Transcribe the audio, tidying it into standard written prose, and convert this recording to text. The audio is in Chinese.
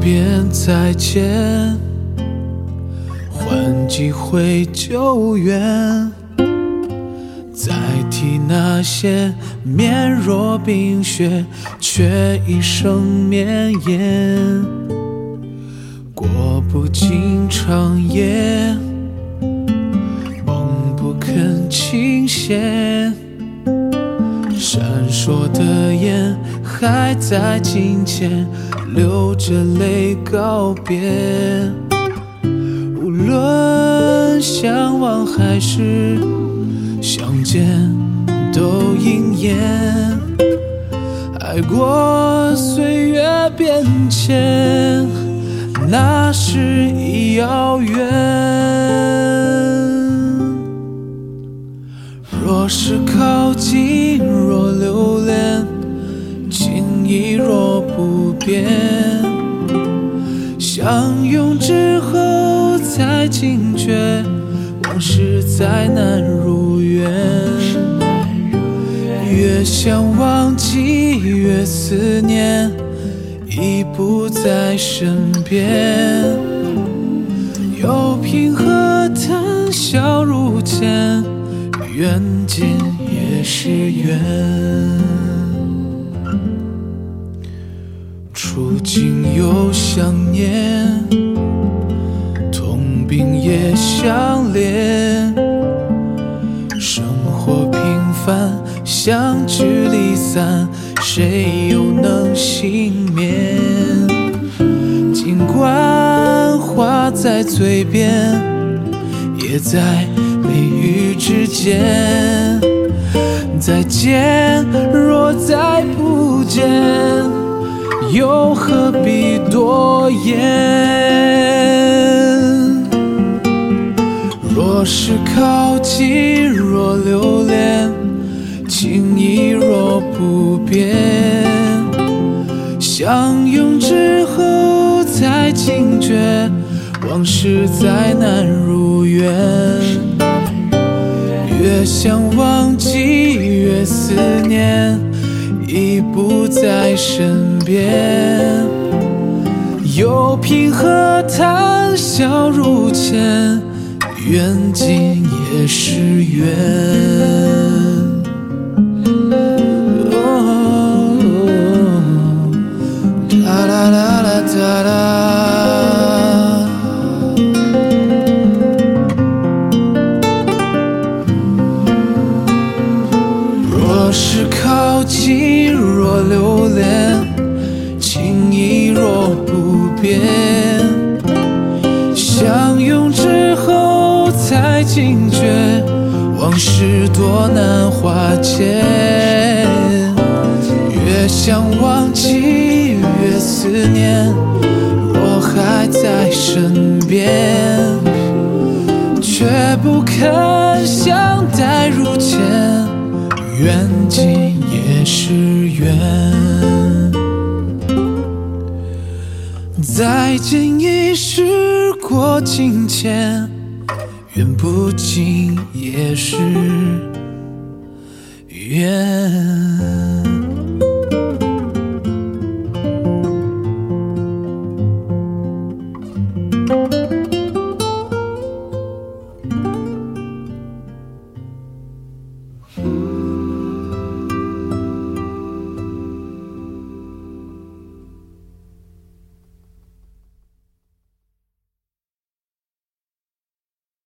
遍再见，换几回旧缘，再提那些面若冰雪却一生绵延，过不尽长夜，梦不肯清闲，闪烁的眼还在镜前，流着泪告别。无论相忘还是相见都应验，爱过岁月变迁，那时已遥远。若是靠近，若留恋，情意若不变，相拥之后才惊觉，往事再难如愿。越想忘记越思念，已不在身边。有平和谈笑如前，缘尽也是缘。触景又想念，痛并也相恋。生活平凡，相聚离散，谁又能幸免？尽管话在嘴边，也在眉宇之间。再见，若再不见，又何必多言？若是靠近，若留恋，情意若不变，相拥之后才惊觉，往事再难如愿。越想忘记越思念，已不在身边。有平和谈笑如前，缘尽也是缘。哒啦啦啦哒啦，若是靠近，若留恋，情意若不变，相拥之后才惊觉，往事多难化解。越想忘记越思念，若还在身边，却不肯相待如前，缘尽也是缘。再见已时过境迁，缘不尽也是缘。